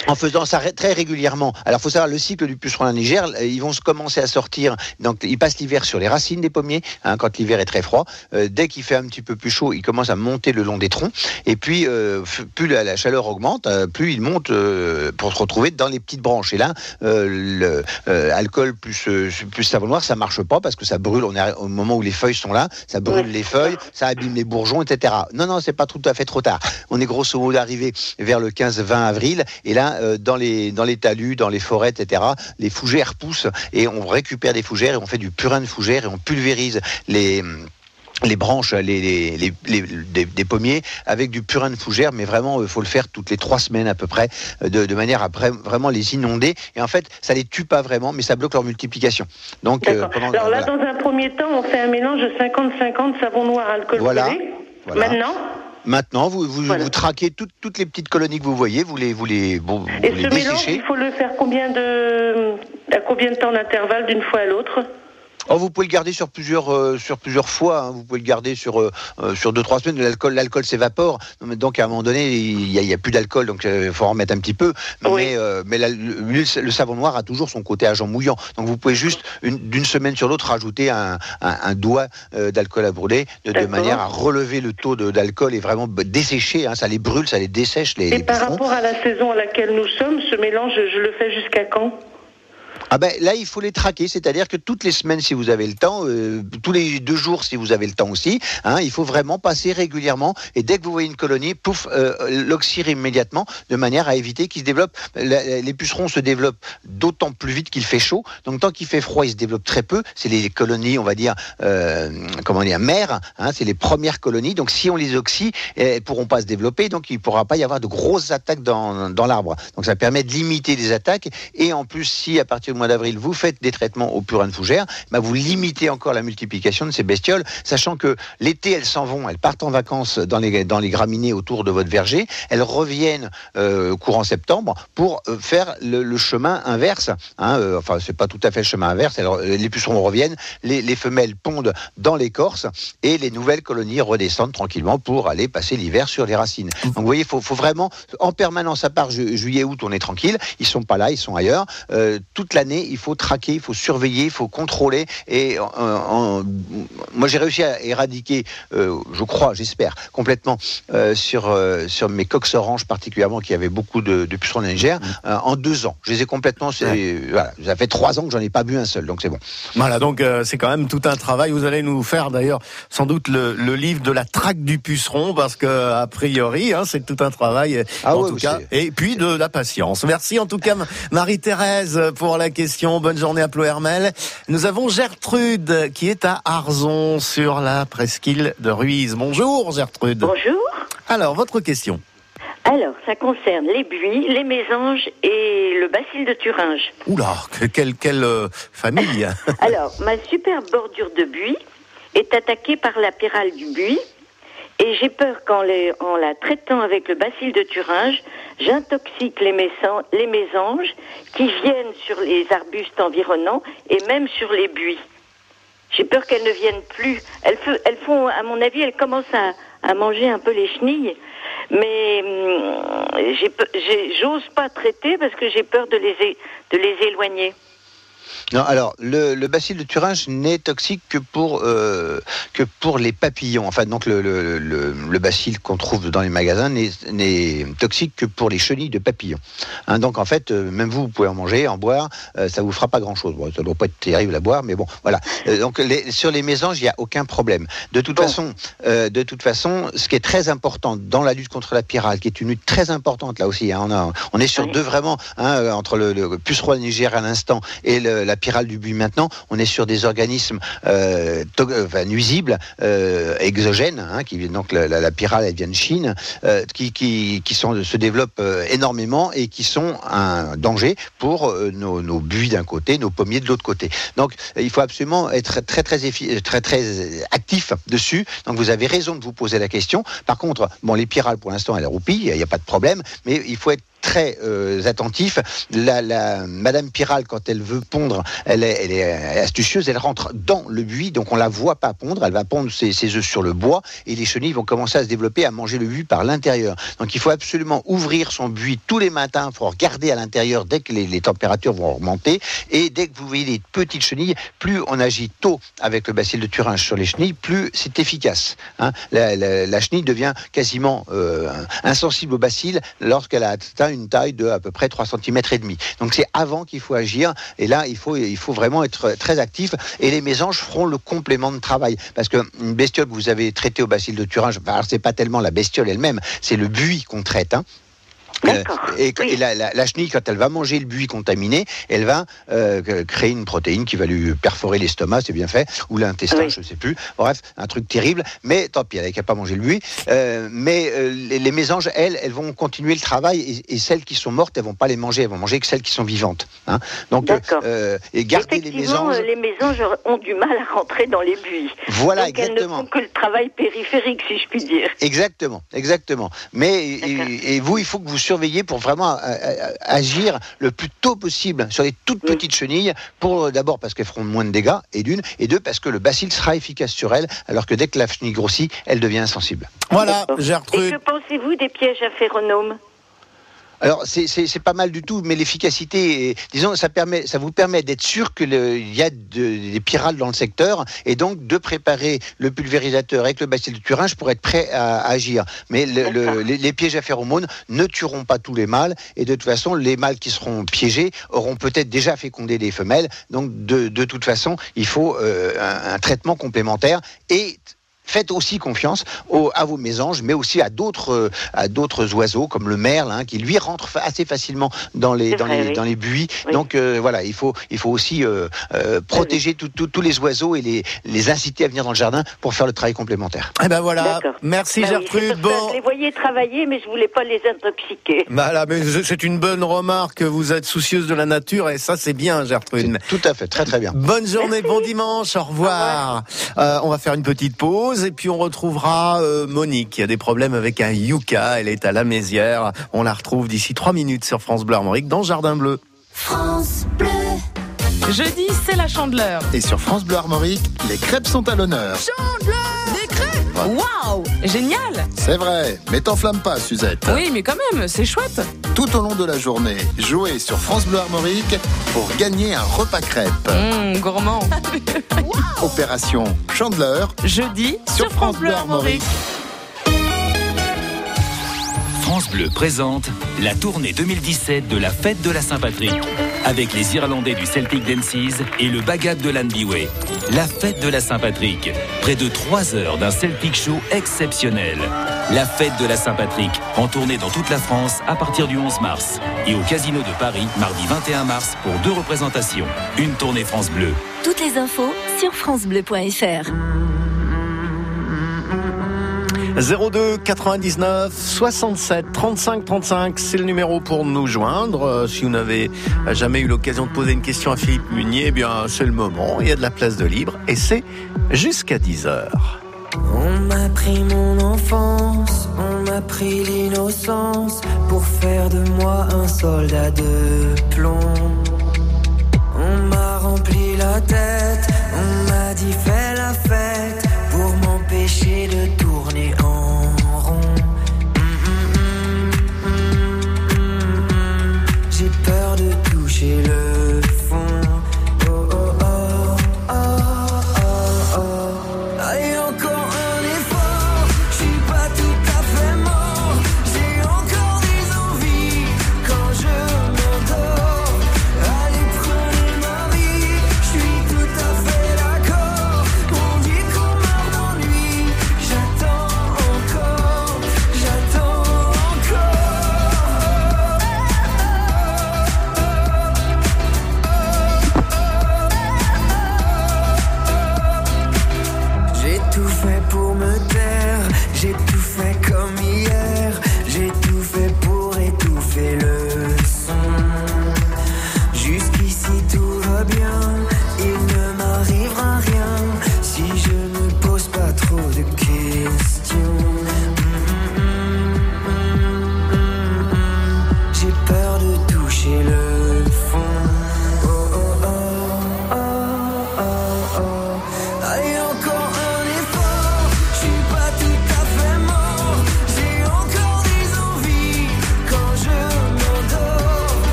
En faisant ça très régulièrement. Alors, il faut savoir, le cycle du puceron à Niger, ils vont commencer à sortir. Donc, ils passent l'hiver sur les racines des pommiers, quand l'hiver est très froid. Dès qu'il fait un petit peu plus chaud, ils commencent à monter le long des troncs. Et puis, plus la chaleur augmente, plus ils montent pour se retrouver dans les petites branches. Et là, l'alcool plus savon noir, ça marche pas parce que ça brûle. On est au moment où les feuilles sont là, ça brûle les feuilles, ça abîme les bourgeons, etc. Non, c'est pas tout à fait trop tard. On est grosso modo arrivé vers le 15-20 avril. Et là, dans les talus, dans les forêts, etc., les fougères poussent et on récupère des fougères et on fait du purin de fougères et on pulvérise les branches des pommiers avec du purin de fougère, mais vraiment il faut le faire toutes les 3 semaines à peu près, de manière à vraiment les inonder. Et en fait, ça les tue pas vraiment, mais ça bloque leur multiplication. Donc, alors là, dans un premier temps, on fait un mélange de 50-50 savon noir, alcool brûlé. Maintenant, vous traquez toutes les petites colonies que vous voyez, vous les Et ce desséchez. mélange, il faut le faire à combien de temps d'intervalle d'une fois à l'autre? Vous pouvez le garder sur plusieurs fois. Vous pouvez le garder sur 2-3 semaines. L'alcool s'évapore. Donc à un moment donné, il y a plus d'alcool, donc il faut en remettre un petit peu. Mais le savon noir a toujours son côté agent mouillant. Donc vous pouvez juste d'une semaine sur l'autre rajouter un doigt d'alcool à brûler de manière à relever le taux d'alcool et vraiment dessécher. Ça les brûle, ça les dessèche. Et par rapport à la saison à laquelle nous sommes, ce mélange, je le fais jusqu'à quand? Là, il faut les traquer, c'est-à-dire que toutes les semaines, si vous avez le temps, tous les 2 jours, si vous avez le temps aussi, il faut vraiment passer régulièrement. Et dès que vous voyez une colonie, l'oxyre immédiatement, de manière à éviter qu'ils se développent. Les pucerons se développent d'autant plus vite qu'il fait chaud. Donc, tant qu'il fait froid, ils se développent très peu. C'est les colonies, on va dire, mères. C'est les premières colonies. Donc, si on les oxy, elles ne pourront pas se développer. Donc, il ne pourra pas y avoir de grosses attaques dans l'arbre. Donc, ça permet de limiter les attaques. Et en plus, si à partir du mois d'avril, vous faites des traitements au purin de fougère, vous limitez encore la multiplication de ces bestioles, sachant que l'été, elles s'en vont, elles partent en vacances dans les graminées autour de votre verger, elles reviennent courant septembre pour faire le chemin inverse. C'est pas tout à fait le chemin inverse. Les pucerons reviennent, les femelles pondent dans l'écorce et les nouvelles colonies redescendent tranquillement pour aller passer l'hiver sur les racines. Donc vous voyez, faut vraiment, en permanence, à part juillet-août, on est tranquille, ils sont pas là, ils sont ailleurs. Toute l'année, il faut traquer, il faut surveiller, il faut contrôler. Et moi, j'ai réussi à éradiquer, je crois, j'espère, complètement sur mes coqs oranges particulièrement, qui avaient beaucoup de pucerons Niger, en 2 ans. Je les ai complètement. Ça fait 3 ans que j'en ai pas bu un seul, donc c'est bon. Voilà, donc c'est quand même tout un travail. Vous allez nous faire d'ailleurs sans doute le livre de la traque du puceron, parce que a priori, c'est tout un travail. En tout cas, et puis de la patience. Merci en tout cas, Marie-Thérèse, pour la question. Bonne journée à Ploërmel. Nous avons Gertrude qui est à Arzon sur la presqu'île de Ruiz. Bonjour Gertrude. Bonjour. Alors, votre question. Alors, ça concerne les buis, les mésanges et le bacille de Thuringe. Oula, quelle famille. Alors, ma superbe bordure de buis est attaquée par la pyrale du buis. Et j'ai peur qu'en la traitant avec le bacille de Thuringe, j'intoxique les mésanges qui viennent sur les arbustes environnants et même sur les buis. J'ai peur qu'elles ne viennent plus. Elles font, à mon avis, elles commencent à manger un peu les chenilles. Mais j'ose pas traiter parce que j'ai peur de les éloigner. Non, alors le bacille de Thuringe n'est toxique que pour les papillons. Enfin, donc le bacille qu'on trouve dans les magasins n'est toxique que pour les chenilles de papillons. Donc en fait, même vous pouvez en manger, en boire, ça vous fera pas grand-chose. Bon, ça doit pas être terrible à boire, mais bon, voilà. Donc sur les mésanges, il y a aucun problème. De toute façon, ce qui est très important dans la lutte contre la pyrale, qui est une lutte très importante là aussi. On est sur deux vraiment entre le puceron Niger à l'instant et la pyrale du buis maintenant, on est sur des organismes nuisibles, exogènes, donc la pyrale elle vient de Chine, qui se développent énormément et qui sont un danger pour nos buis d'un côté, nos pommiers de l'autre côté. Donc il faut absolument être très actif dessus. Donc vous avez raison de vous poser la question. Par contre, les pyrales pour l'instant elles roupillent, il n'y a pas de problème, mais il faut être très attentif. La Madame Piral, quand elle veut pondre, elle est astucieuse, elle rentre dans le buis, donc on la voit pas pondre, elle va pondre ses œufs sur le bois, et les chenilles vont commencer à se développer, à manger le buis par l'intérieur. Donc il faut absolument ouvrir son buis tous les matins, il faut regarder à l'intérieur dès que les températures vont augmenter, et dès que vous voyez des petites chenilles, plus on agit tôt avec le bacille de Thuringe sur les chenilles, plus c'est efficace. Hein. La chenille devient quasiment insensible au bacille lorsqu'elle a atteint une taille de à peu près 3,5 cm. Donc c'est avant qu'il faut agir, et là il faut vraiment être très actif, et les mésanges feront le complément de travail, parce qu'une bestiole que vous avez traitée au bacille de Thuringe, alors c'est pas tellement la bestiole elle-même, c'est le buis qu'on traite. Hein. Et la chenille, quand elle va manger le buis contaminé, elle va créer une protéine qui va lui perforer l'estomac, c'est bien fait, ou l'intestin, je ne sais plus. Bref, un truc terrible, mais tant pis, elle n'a qu'à pas manger le buis. Mais les mésanges, elles vont continuer le travail, et celles qui sont mortes, elles ne vont pas les manger, elles vont manger que celles qui sont vivantes. Hein. Donc, et garder les mésanges... les mésanges ont du mal à rentrer dans les buis. Voilà, donc exactement. Elles ne font que le travail périphérique, si je puis dire. Exactement. Mais et vous, il faut que vous surveiller pour vraiment agir le plus tôt possible sur les toutes petites chenilles, d'abord parce qu'elles feront moins de dégâts, et deux parce que le bacille sera efficace sur elles, alors que dès que la chenille grossit, elle devient insensible. Voilà, Gertrude. Et que pensez-vous des pièges à phéromones ? Alors c'est pas mal du tout, mais l'efficacité, disons, ça vous permet d'être sûr qu'il y a des pyrales dans le secteur, et donc de préparer le pulvérisateur avec le bacille de Thuringe pour être prêt à agir. Mais les pièges à phéromones ne tueront pas tous les mâles, et de toute façon, les mâles qui seront piégés auront peut-être déjà fécondé des femelles. Donc de toute façon, il faut un traitement complémentaire, et faites aussi confiance à vos mésanges, mais aussi à d'autres oiseaux comme le merle, hein, qui lui rentre assez facilement dans les buis. Oui. Donc voilà, il faut aussi protéger tous les oiseaux et les inciter à venir dans le jardin pour faire le travail complémentaire. Et ben voilà, merci Gertrude. Je les voyais travailler, mais je voulais pas les intoxiquer. Voilà, mais c'est une bonne remarque. Vous êtes soucieuse de la nature, et ça c'est bien, Gertrude. Tout à fait, très très bien. Bonne journée, bon dimanche, au revoir. On va faire une petite pause. Et puis on retrouvera Monique qui a des problèmes avec un yucca. Elle est à la Mézières. On la retrouve d'ici 3 minutes sur France Bleu Armorique dans Jardin Bleu. France Bleu. Jeudi, c'est la Chandeleur. Et sur France Bleu Armorique, les crêpes sont à l'honneur. Chandeleur! Des crêpes! Waouh! Génial! C'est vrai, mais t'enflamme pas, Suzette. Oui, mais quand même, c'est chouette. Tout au long de la journée, jouez sur France Bleu Armorique pour gagner un repas crêpes. Gourmand. Opération Chandeleur. Jeudi sur France Bleu Armorique. France Bleu présente la tournée 2017 de la Fête de la Saint-Patrick, avec les Irlandais du Celtic Dances et le Bagad de Lanbiway. La Fête de la Saint-Patrick, près de 3 heures d'un Celtic Show exceptionnel. La Fête de la Saint-Patrick, en tournée dans toute la France à partir du 11 mars. Et au Casino de Paris, mardi 21 mars, pour 2 représentations. Une tournée France Bleu. Toutes les infos sur francebleu.fr. 02 99 67 35 35, c'est le numéro pour nous joindre. Si vous n'avez jamais eu l'occasion de poser une question à Philippe Munier, eh bien c'est le moment, il y a de la place de libre, et c'est jusqu'à 10h. On m'a pris mon enfance, on m'a pris l'innocence, pour faire de moi un soldat de plomb. On m'a rempli la tête, on m'a dit fais la fête, pour m'empêcher de tourner en rond. J'ai peur de toucher le fond. Oh oh oh oh oh oh. Et encore un effort, je suis pas tout à fait mort. J'ai encore des envies quand je m'endors. Allez prenez ma vie, je suis tout à fait d'accord. On dit qu'on m'a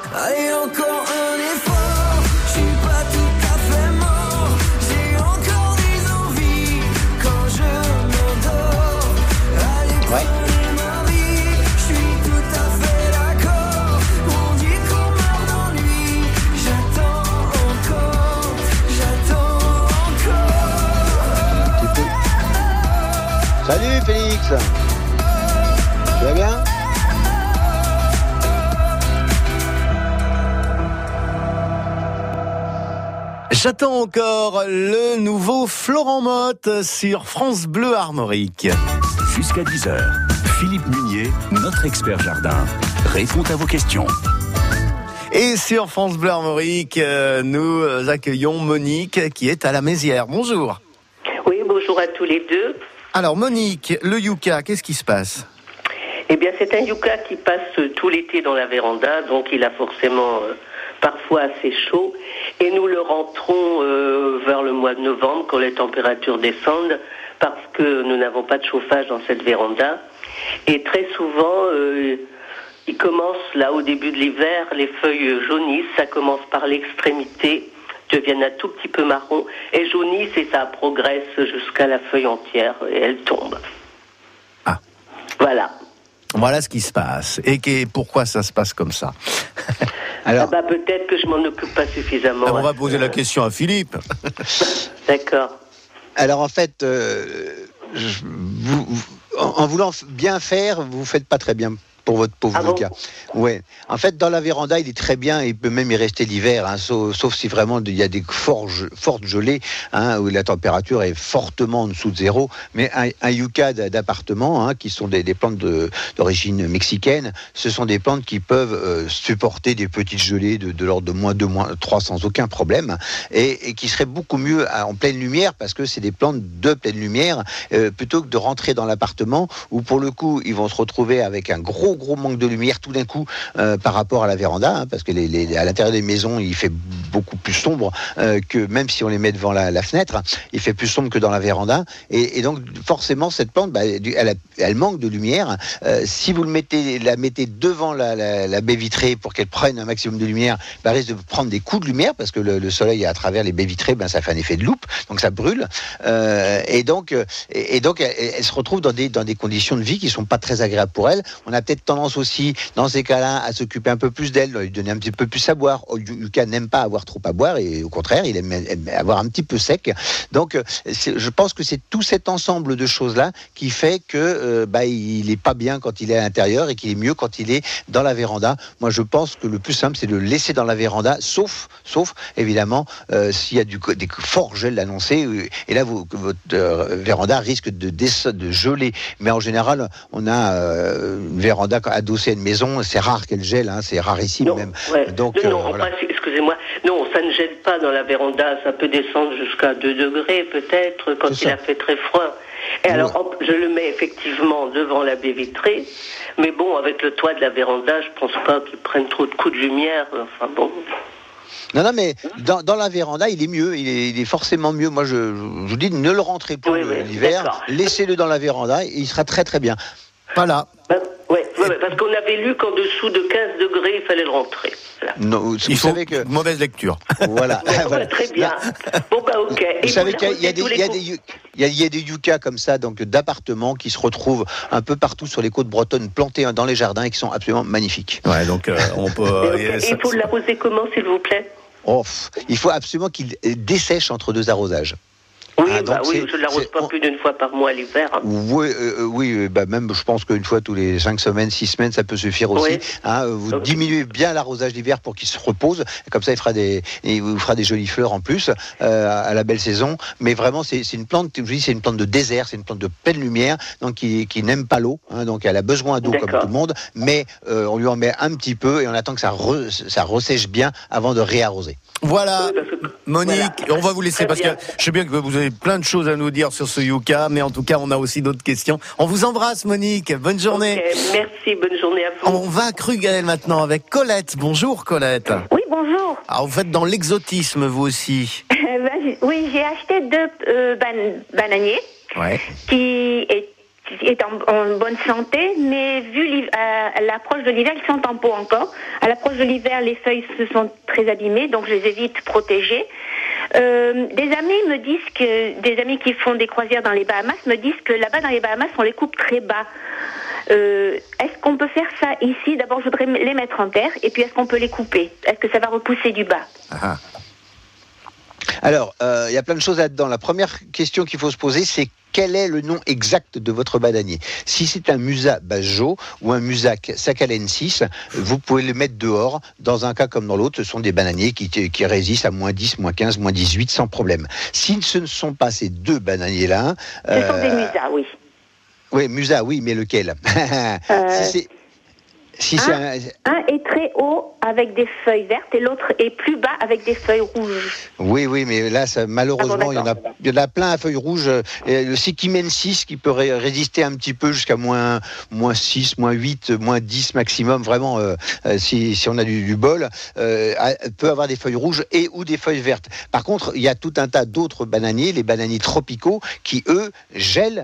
Allez, encore un effort, je suis pas tout à fait mort. J'ai encore des envies quand je m'endors. Allez, prenez ma vie, je suis tout à fait d'accord. On dit qu'on meurt d'ennui, j'attends encore. Salut Félix. Tu vas bien? J'attends encore le nouveau Florent Motte sur France Bleu Armorique. Jusqu'à 10h, Philippe Munier, notre expert jardin, répond à vos questions. Et sur France Bleu Armorique, nous accueillons Monique qui est à la Mézière. Bonjour. Oui, bonjour à tous les deux. Alors Monique, le yucca, qu'est-ce qui se passe? Eh bien, c'est un yucca qui passe tout l'été dans la véranda, donc il a forcément parfois assez chaud. Et nous le rentrons vers le mois de novembre, quand les températures descendent, parce que nous n'avons pas de chauffage dans cette véranda. Et très souvent, il commence là au début de l'hiver, les feuilles jaunissent, ça commence par l'extrémité, deviennent un tout petit peu marron, et jaunissent et ça progresse jusqu'à la feuille entière, et elle tombe. Ah. Voilà. Voilà ce qui se passe. Et pourquoi ça se passe comme ça? Alors, peut-être que je m'en occupe pas suffisamment. On va poser la question à Philippe. D'accord. Alors en fait, en voulant bien faire, vous faites pas très bien pour votre pauvre yucca. Ouais. En fait, dans la véranda, il est très bien. Il peut même y rester l'hiver, hein, sauf si vraiment il y a des fortes gelées, hein, où la température est fortement en dessous de zéro. Mais un yucca d'appartement, hein, qui sont des plantes d'origine mexicaine, ce sont des plantes qui peuvent supporter des petites gelées de l'ordre de -2, -3 sans aucun problème, et qui seraient beaucoup mieux en pleine lumière, parce que c'est des plantes de pleine lumière, plutôt que de rentrer dans l'appartement où pour le coup ils vont se retrouver avec un gros manque de lumière tout d'un coup par rapport à la véranda, hein, parce que à l'intérieur des maisons il fait beaucoup plus sombre que même si on les met devant la fenêtre, il fait plus sombre que dans la véranda, et donc forcément cette plante, elle manque de lumière. Si vous la mettez devant la baie vitrée pour qu'elle prenne un maximum de lumière, elle risque de prendre des coups de lumière, parce que le soleil à travers les baies vitrées, ça fait un effet de loupe, donc ça brûle, et donc elle se retrouve dans des conditions de vie qui sont pas très agréables pour elle. On a peut-être tendance aussi, dans ces cas-là, à s'occuper un peu plus d'elle, lui donner un petit peu plus à boire. Yucca n'aime pas avoir trop à boire, et au contraire, il aime avoir un petit peu sec. Donc, je pense que c'est tout cet ensemble de choses-là qui fait que il est pas bien quand il est à l'intérieur et qu'il est mieux quand il est dans la véranda. Moi, je pense que le plus simple, c'est de le laisser dans la véranda, sauf évidemment, s'il y a des forts gels annoncés, et là, votre véranda risque de geler. Mais en général, on a une véranda adossée à une maison, c'est rare qu'elle gèle, hein, c'est rarissime même. Ouais. Donc, voilà. Excusez-moi, non, ça ne gèle pas dans la véranda, ça peut descendre jusqu'à 2 degrés peut-être quand il a fait très froid. Et alors, je le mets effectivement devant la baie vitrée, mais bon, avec le toit de la véranda, je pense pas qu'il prenne trop de coups de lumière, enfin bon. Non, mais dans la véranda, il est mieux, il est forcément mieux. Moi, je vous dis, ne le rentrez pas l'hiver, laissez-le dans la véranda, et il sera très très bien. Voilà. Oui, parce qu'on avait lu qu'en dessous de 15 degrés, il fallait le rentrer. Voilà. Non, vous savez que mauvaise lecture. Voilà. Voilà. Très bien. Bon, ok. Vous savez qu'il y a des yuccas comme ça, donc d'appartements, qui se retrouvent un peu partout sur les côtes bretonnes, plantés dans les jardins, et qui sont absolument magnifiques. Ouais, donc on peut. Il faut l'arroser comment, s'il vous plaît? Il faut absolument qu'il dessèche entre 2 arrosages. Oui, je ne l'arrose pas plus d'une fois par mois l'hiver. Oui, même je pense qu'une fois tous les 5 semaines, 6 semaines, ça peut suffire aussi. Oui. Hein, vous diminuez bien l'arrosage d'hiver pour qu'il se repose. Comme ça, il vous fera des jolies fleurs en plus à la belle saison. Mais vraiment, c'est une plante. Je dis, c'est une plante de désert, c'est une plante de pleine lumière, donc qui n'aime pas l'eau. Hein, donc elle a besoin d'eau comme tout le monde, mais on lui en met un petit peu et on attend que ça ressèche bien avant de réarroser. Voilà, Monique, on va vous laisser parce que je sais bien que vous avez plein de choses à nous dire sur ce yucca, mais en tout cas, on a aussi d'autres questions. On vous embrasse, Monique. Bonne journée. Okay, merci, bonne journée à vous. On va à Crugael maintenant avec Colette. Bonjour, Colette. Oui, bonjour. Alors, vous faites dans l'exotisme, vous aussi. Oui, j'ai acheté 2 bananiers qui est en bonne santé, mais vu l'approche de l'hiver, ils sont en pot encore. À l'approche de l'hiver, les feuilles se sont très abîmées, donc je les ai vite protégées. Des amis qui font des croisières dans les Bahamas me disent que là-bas dans les Bahamas, on les coupe très bas. Est-ce qu'on peut faire ça ici? D'abord, je voudrais les mettre en terre, et puis est-ce qu'on peut les couper? Est-ce que ça va repousser du bas? Alors, il y a plein de choses là-dedans. La première question qu'il faut se poser, c'est quel est le nom exact de votre bananier? Si c'est un Musa Basjo ou un Musac Sakalensis, vous pouvez le mettre dehors. Dans un cas comme dans l'autre, ce sont des bananiers qui résistent à moins 10, moins 15, moins 18 sans problème. Si ce ne sont pas ces deux bananiers-là... Ce sont des Musa, oui. Oui, Musa, oui, mais lequel? Un est très haut avec des feuilles vertes et l'autre est plus bas avec des feuilles rouges. Oui, mais là, malheureusement, il y en a plein à feuilles rouges. Le Sekimensis qui peut résister un petit peu jusqu'à moins 6, moins 8, moins 10 maximum, vraiment, si on a du bol, peut avoir des feuilles rouges et ou des feuilles vertes. Par contre, il y a tout un tas d'autres bananiers, les bananiers tropicaux, qui, eux, gèlent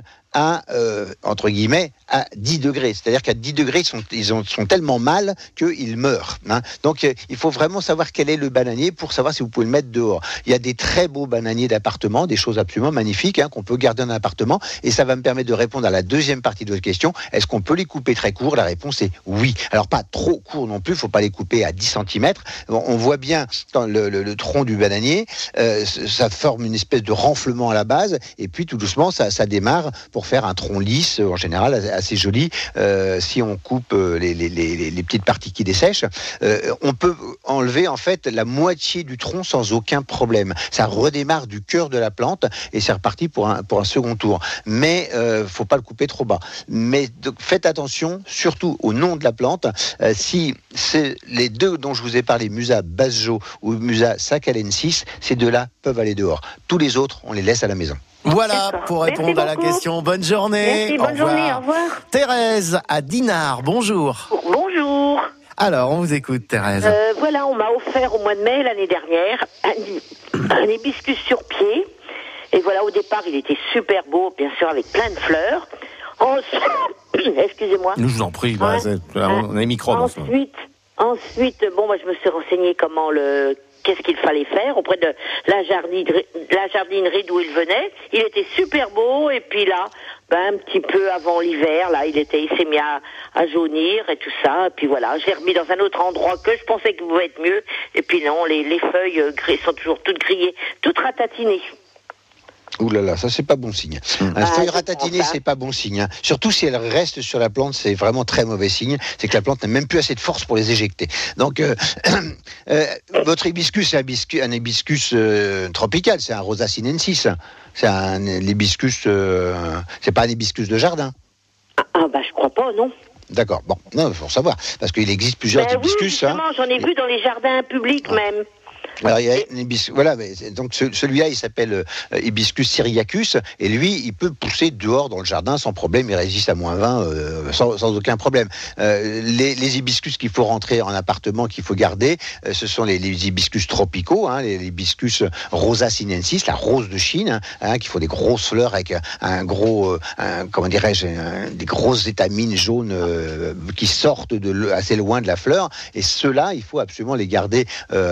entre guillemets, à 10 degrés. C'est-à-dire qu'à 10 degrés, ils sont tellement mal qu'ils meurent. Hein. Donc, il faut vraiment savoir quel est le bananier pour savoir si vous pouvez le mettre dehors. Il y a des très beaux bananiers d'appartement, des choses absolument magnifiques qu'on peut garder en appartement. Et ça va me permettre de répondre à la deuxième partie de votre question. Est-ce qu'on peut les couper très court? La réponse est oui. Alors, pas trop court non plus. Il ne faut pas les couper à 10 cm. On voit bien dans le tronc du bananier, ça forme une espèce de renflement à la base. Et puis, tout doucement, ça démarre pour faire un tronc lisse, en général assez joli. Si on coupe les petites parties qui dessèchent, on peut enlever en fait la moitié du tronc sans aucun problème. Ça redémarre du cœur de la plante et c'est reparti pour un second tour. Mais faut pas le couper trop bas. Mais faites attention, surtout au nom de la plante. Si c'est les deux dont je vous ai parlé, Musa Basjo ou Musa Sakalensis, ces deux-là peuvent aller dehors. Tous les autres, on les laisse à la maison. Voilà pour répondre à la question. Bonne journée. Merci, bonne journée, au revoir. Thérèse à Dinard, bonjour. Bonjour. Alors, on vous écoute, Thérèse. Voilà, on m'a offert au mois de mai l'année dernière un hibiscus sur pied. Et voilà, au départ, il était super beau, bien sûr, avec plein de fleurs. Excusez-moi. Nous, je vous en prie, on a les micros. Ensuite, bon, moi, je me suis renseignée qu'est-ce qu'il fallait faire auprès de la jardinerie d'où il venait. Il était super beau et puis là, un petit peu avant l'hiver, là, il s'est mis à jaunir et tout ça. Et puis voilà, je l'ai remis dans un autre endroit que je pensais qu'il pouvait être mieux. Et puis non, les feuilles sont toujours toutes grillées, toutes ratatinées. Ouh là là, ça c'est pas bon signe. Une feuille ratatinée, c'est pas bon signe. Hein. Surtout si elle reste sur la plante, c'est vraiment très mauvais signe. C'est que la plante n'a même plus assez de force pour les éjecter. Donc, votre hibiscus, c'est un hibiscus tropical, c'est un Rosa sinensis. C'est un hibiscus, c'est pas un hibiscus de jardin. Je crois pas, non. D'accord. Bon, non, il faut savoir, parce qu'il existe plusieurs hibiscus. Oui, justement, j'en ai vu dans les jardins publics même. Alors, il y a une hibiscus, voilà, donc celui-là, il s'appelle Hibiscus syriacus, et lui, il peut pousser dehors dans le jardin sans problème, il résiste à moins 20 sans aucun problème. Les hibiscus qu'il faut rentrer en appartement, qu'il faut garder, ce sont les hibiscus tropicaux, les hibiscus Rosa sinensis, la rose de Chine, qui font des grosses fleurs avec un gros, des grosses étamines jaunes qui sortent assez loin de la fleur, et ceux-là, il faut absolument les garder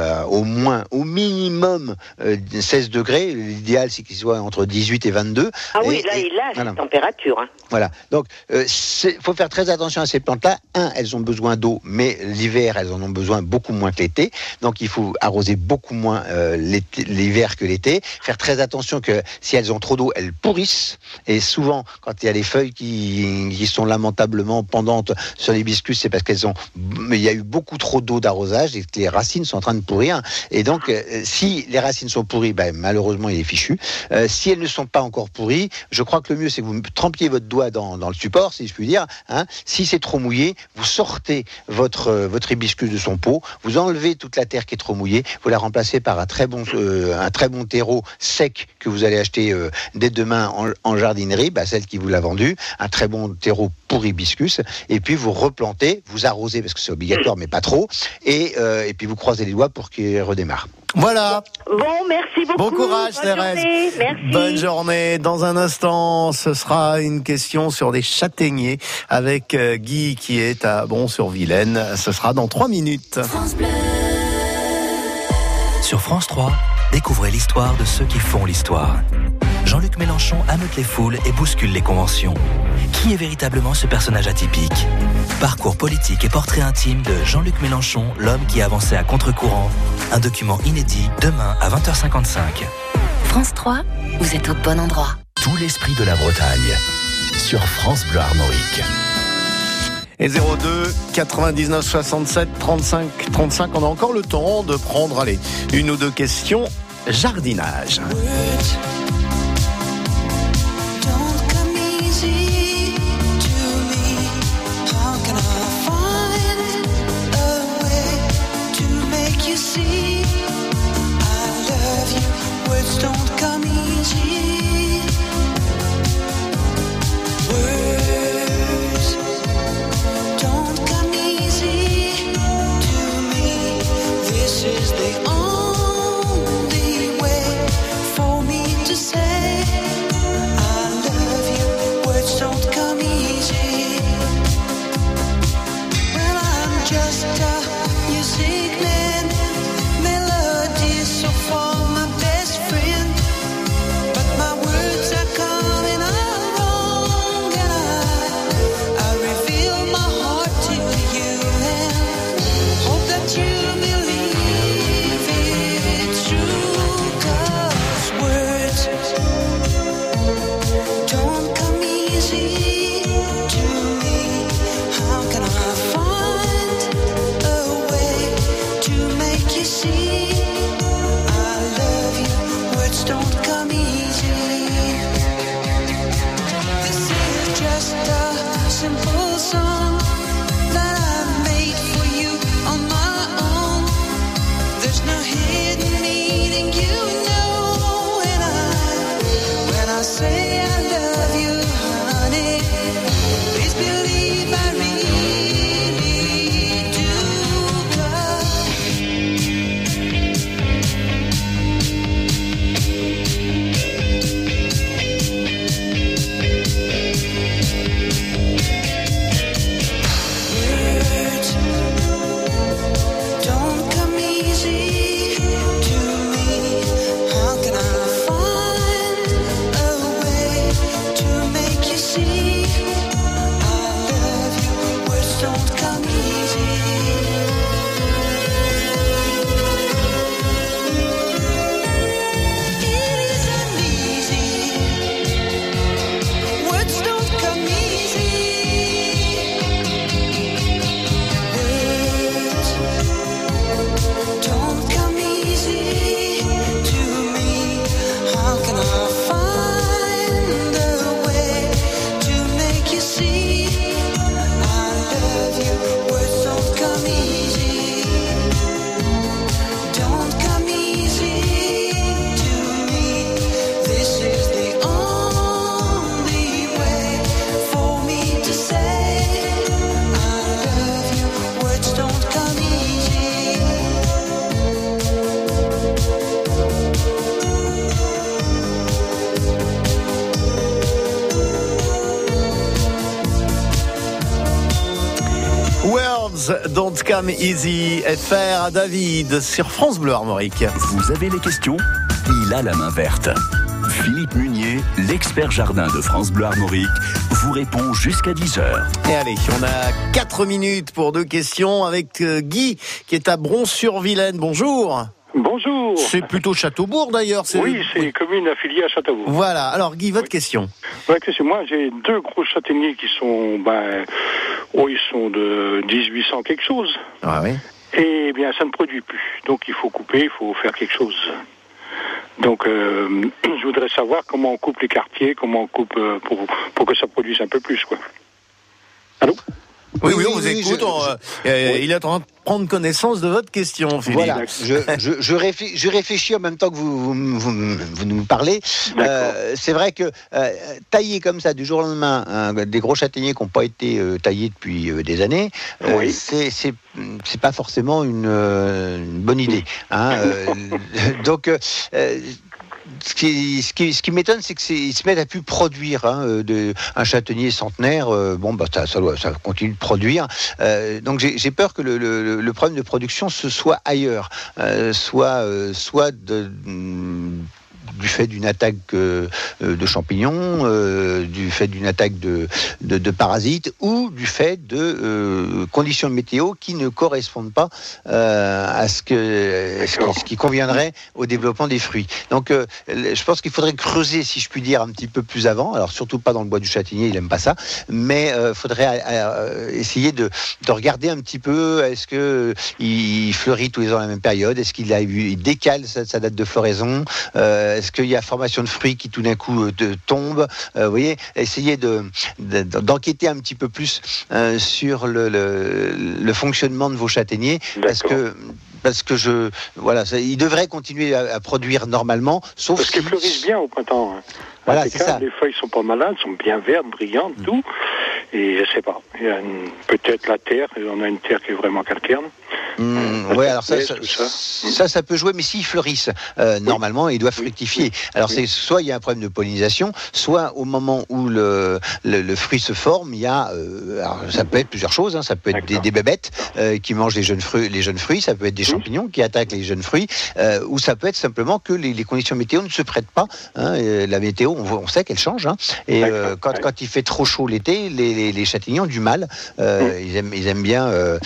au minimum 16 degrés. L'idéal, c'est qu'ils soient entre 18 et 22. Ah oui, là, il a cette température. Hein. Voilà. Donc, faut faire très attention à ces plantes-là. Elles ont besoin d'eau, mais l'hiver, elles en ont besoin beaucoup moins que l'été. Donc, il faut arroser beaucoup moins l'hiver que l'été. Faire très attention que si elles ont trop d'eau, elles pourrissent. Et souvent, quand il y a les feuilles qui sont lamentablement pendantes sur l'hibiscus, c'est parce il y a eu beaucoup trop d'eau d'arrosage et que les racines sont en train de pourrir. Et donc, si les racines sont pourries, malheureusement, il est fichu. Si elles ne sont pas encore pourries, je crois que le mieux, c'est que vous trempiez votre doigt dans le support, si je puis dire. Si c'est trop mouillé, vous sortez votre hibiscus de son pot, vous enlevez toute la terre qui est trop mouillée, vous la remplacez par un très bon terreau sec que vous allez acheter dès demain en jardinerie, celle qui vous l'a vendu, un très bon terreau pour hibiscus, et puis vous replantez, vous arrosez, parce que c'est obligatoire, mais pas trop, et puis vous croisez les doigts pour qu'il redémarre. marre. Voilà. Bon, merci beaucoup. Bon courage, Bonne Thérèse. journée. Merci. Bonne journée. Dans un instant, ce sera une question sur des châtaigniers avec Guy qui est à Bron-sur-Vilaine. Ce sera dans 3 minutes. Sur France 3, découvrez l'histoire de ceux qui font l'histoire. Jean-Luc Mélenchon ameute les foules et bouscule les conventions. Qui est véritablement ce personnage atypique ? Parcours politique et portrait intime de Jean-Luc Mélenchon, l'homme qui avançait à contre-courant. Un document inédit, demain à 20h55. France 3, vous êtes au bon endroit. Tout l'esprit de la Bretagne sur France Bleu Armorique. Et 02 99 67 35 35, on a encore le temps de prendre, une ou deux questions jardinage. Don't Come Easy, FR à David sur France Bleu Armorique. Vous avez les questions ? Il a la main verte. Philippe Munier, l'expert jardin de France Bleu Armorique, vous répond jusqu'à 10h. Et allez, on a 4 minutes pour 2 questions avec Guy qui est à Bron-sur-Vilaine. Bonjour. Bonjour. C'est plutôt Châteaubourg d'ailleurs. Oui, c'est une commune affiliée à Châteaubourg. Voilà, alors Guy, votre question. Moi j'ai 2 gros châtaigniers qui sont, ils sont de 1800 quelque chose. Ah oui. Et bien ça ne produit plus. Donc il faut couper, il faut faire quelque chose. Donc je voudrais savoir comment on coupe les quartiers, comment on coupe pour que ça produise un peu plus, quoi. Allô ? Oui, on vous écoute. Il est en train de prendre connaissance de votre question, Philippe. Voilà, je réfléchis en même temps que vous nous parlez. C'est vrai que tailler comme ça du jour au lendemain des gros châtaigniers qui n'ont pas été taillés depuis des années, c'est pas forcément une bonne idée. Donc ce qui m'étonne, c'est qu'ils se mettent à plus produire un châtaignier centenaire. Ça continue de produire. Donc j'ai peur que le problème de production ce soit ailleurs, soit du fait d'une attaque de champignons, du fait d'une attaque de parasites, ou du fait de conditions météo qui ne correspondent pas à ce qui conviendrait au développement des fruits. Donc je pense qu'il faudrait creuser, si je puis dire, un petit peu plus avant. Alors surtout pas dans le bois du châtaignier, il n'aime pas ça, mais il faudrait essayer de regarder un petit peu, est-ce qu'il fleurit tous les ans à la même période, est-ce qu'il décale sa date de floraison, est-ce qu'il y a formation de fruits qui tout d'un coup tombe, vous voyez, essayez d'enquêter un petit peu plus sur le fonctionnement de vos châtaigniers, parce que ils devraient continuer à produire normalement, sauf parce qu'ils fleurissent bien au printemps. Voilà, c'est ça. Les feuilles sont pas malades, sont bien vertes, brillantes, tout. Et je sais pas. Il y a peut-être la terre. On a une terre qui est vraiment calcaire. Alors ça peut jouer, mais s'ils fleurissent, normalement, ils doivent fructifier. Alors c'est soit il y a un problème de pollinisation, soit au moment où le fruit se forme, il y a, alors, ça peut être plusieurs choses. Ça peut être des bébêtes qui mangent les jeunes fruits. Ça peut être des champignons qui attaquent les jeunes fruits, ou ça peut être simplement que les conditions météo ne se prêtent pas. La météo, on sait qu'elle change. Et quand il fait trop chaud l'été, les châtaigniers ont du mal. Ils aiment bien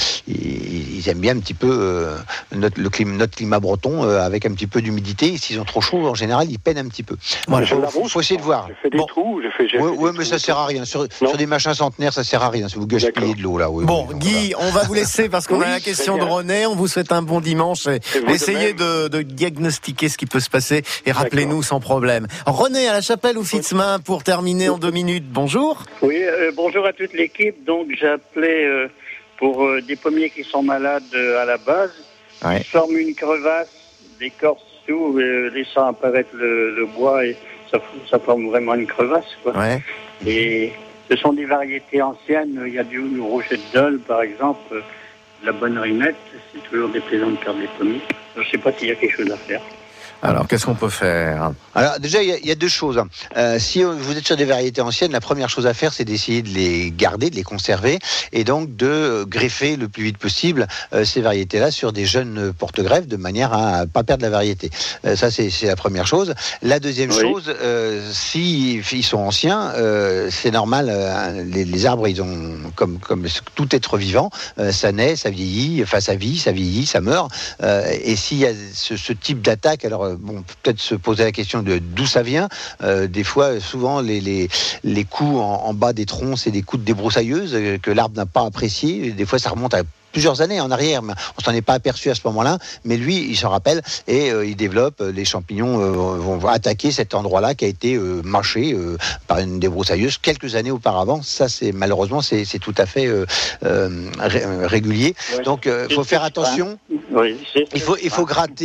un petit peu notre climat breton avec un petit peu d'humidité. Et s'ils ont trop chaud, en général, ils peinent un petit peu. Voilà, faut essayer de voir. J'ai fait des trous, mais ça sert à rien. Sur des machins centenaires, ça sert à rien. Si vous gaspillez de l'eau là. Guy, on va vous laisser parce qu'on a la question de René. On vous souhaite un bon dimanche. Essayez de diagnostiquer ce qui peut se passer et rappelez-nous sans problème. René à la Chapelle ou Fitzmain pour terminer en 2 minutes. Bonjour. Oui, bonjour à toute l'équipe. Donc j'appelais pour des pommiers qui sont malades à la base. Ils forment une crevasse, l'écorce tout, laissant apparaître le bois et ça forme vraiment une crevasse, quoi. Et ce sont des variétés anciennes. Il y a du Roger de Dole, par exemple, la bonne rimette. C'est toujours déplaisant de perdre des pommiers. Je ne sais pas s'il y a quelque chose à faire. Alors, qu'est-ce qu'on peut faire ? Alors, déjà, il y a 2 choses. Si vous êtes sur des variétés anciennes, la première chose à faire, c'est d'essayer de les garder, de les conserver, et donc de greffer le plus vite possible ces variétés-là sur des jeunes porte-greffes, de manière à ne pas perdre la variété. Ça, c'est la première chose. La deuxième chose, si ils sont anciens, c'est normal. Les arbres, ils ont, comme tout être vivant, ça naît, ça vieillit, ça vieillit, ça meurt. Et s'il y a ce type d'attaque, alors peut-être se poser la question de d'où ça vient. Des fois, souvent, les coups en bas des troncs, c'est des coups de débroussailleuse que l'arbre n'a pas apprécié. Des fois, ça remonte à plusieurs années en arrière, mais on s'en est pas aperçu à ce moment-là, mais lui, il s'en rappelle, et il développe, les champignons vont attaquer cet endroit-là qui a été mâché par une débroussailleuse quelques années auparavant. Ça, malheureusement, c'est tout à fait régulier. Donc, il faut faire attention. Il faut gratter